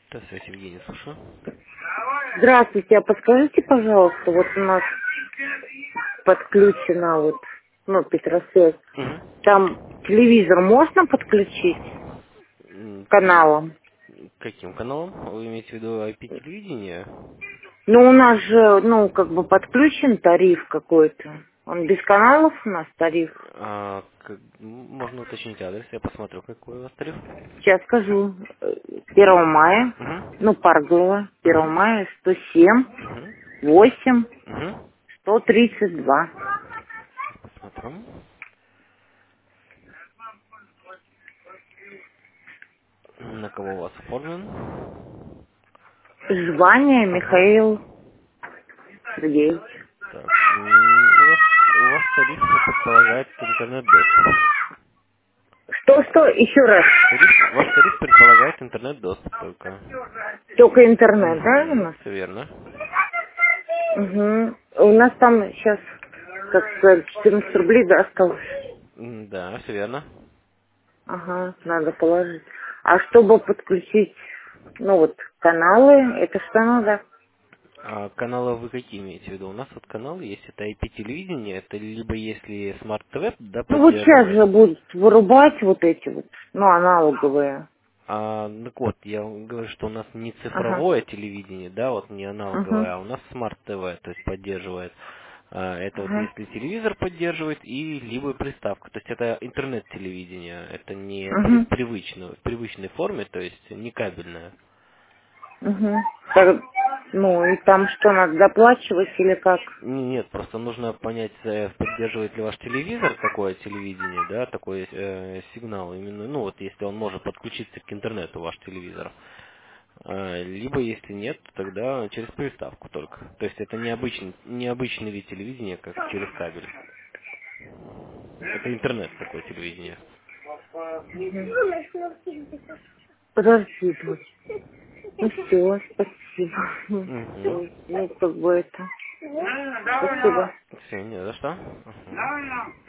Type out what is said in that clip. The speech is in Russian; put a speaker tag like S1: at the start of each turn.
S1: Здравствуйте, Евгений, слушаю.
S2: Здравствуйте, а подскажите, пожалуйста, вот у нас подключена вот, ну, Петросвязь.
S1: Мгм.
S2: Там телевизор можно подключить
S1: М,
S2: каналом?
S1: Каким каналом? Вы имеете в виду IP-телевидение?
S2: Ну, у нас же, ну, как бы подключен тариф какой-то. Он без каналов у нас тариф.
S1: Можно уточнить адрес, я посмотрю, какой у вас тариф.
S2: Сейчас скажу. 1 мая,
S1: Угу.
S2: ну, Паргова, 1
S1: Угу.
S2: мая, 107,
S1: Угу.
S2: 8,
S1: Угу.
S2: 132.
S1: Посмотрим. На кого у вас оформлен?
S2: Звание
S1: Ага.
S2: Михаил Сергеевич.
S1: Так, у вас тариф предполагает интернет-доступ.
S2: Что? Еще раз.
S1: Ваш тариф предполагает интернет-доступ только.
S2: Только интернет, да, у
S1: Угу,
S2: нас?
S1: все верно.
S2: Угу. У нас там сейчас, как сказать, 14 рублей, да, осталось.
S1: Да, все верно.
S2: Ага, надо положить. А чтобы подключить, ну вот, каналы, это что надо?
S1: А каналы вы какие имеете в виду? У нас вот каналы есть, это IP-телевидение, это либо если Smart TV, да,
S2: Ну вот сейчас
S1: поддерживает.
S2: же будут вырубать вот эти вот, ну, аналоговые.
S1: Ну вот, я вам говорю, что у нас не
S2: Ага.
S1: цифровое телевидение, да, вот не
S2: Угу.
S1: аналоговое, а у нас Smart TV, то есть поддерживает. Это вот
S2: Ага.
S1: если телевизор поддерживает и либо приставка, то есть это интернет-телевидение, это не
S2: Угу.
S1: в привычной форме, то есть не кабельное.
S2: Угу. Так, ну и там что, надо доплачивать или как?
S1: Нет, просто нужно понять, поддерживает ли ваш телевизор такое телевидение, да, такой сигнал именно, ну вот если он может подключиться к интернету, ваш телевизор. Либо если нет, то тогда через приставку только. То есть это необычный вид телевидения, как через кабель. Это интернет такое телевидение.
S2: Подожди, дочь. Ну все, спасибо.
S1: Угу.
S2: Всё, ну как бы это. Спасибо.
S1: Все, не за что. Мгм.